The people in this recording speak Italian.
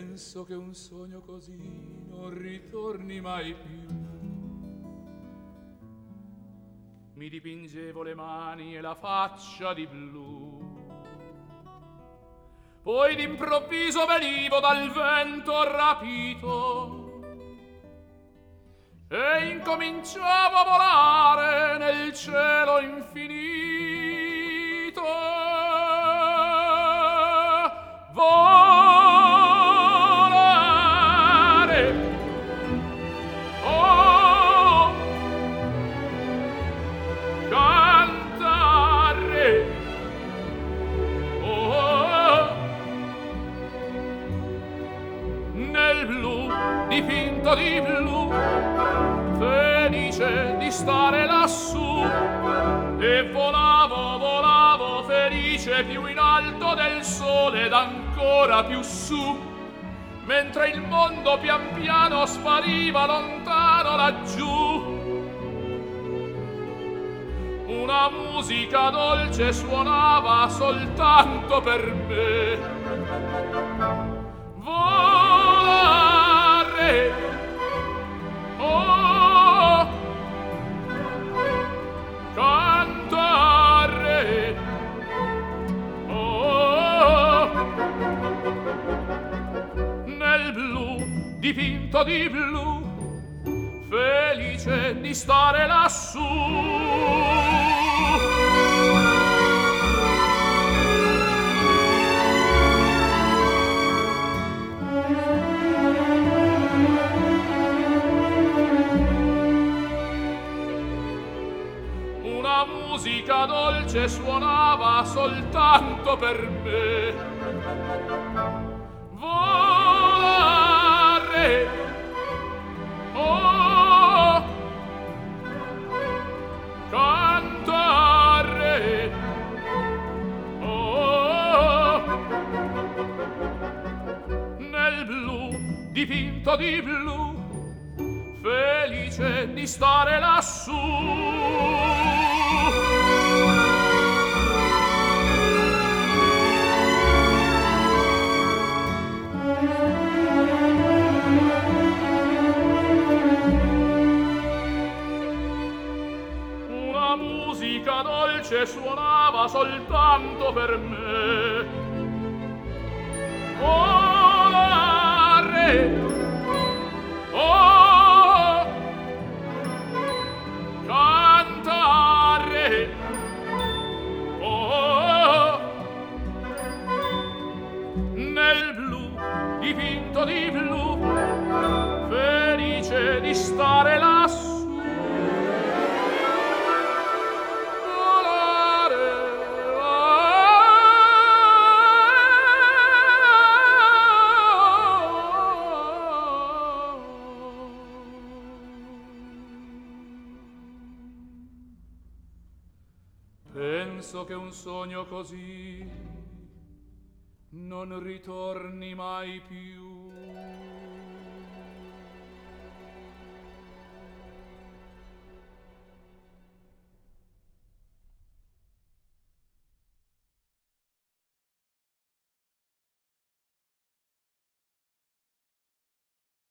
penso che un sogno così non ritorni mai più. Mi dipingevo le mani e la faccia di blu, poi d'improvviso venivo dal vento rapito e incominciavo a volare nel cielo infinito. Volare, oh, cantare, oh, nel blu, dipinto di blu, felice di stare lassù, e volavo, volavo felice più in alto del sole ed ancora più su, mentre il mondo pian piano spariva lontano laggiù. Una musica dolce suonava soltanto per me. Volare, oh, cantare, oh, nel blu, dipinto di blu, felice di stare lassù. Una musica dolce suonava soltanto per me. Volare, oh, cantare, oh, nel blu, dipinto di blu, felice di stare lassù. Una musica dolce suonava soltanto per me. Volare, oh, cantare, oh, nel blu, dipinto di blu, felice di stare lassù. Penso che un sogno così non ritorni mai più.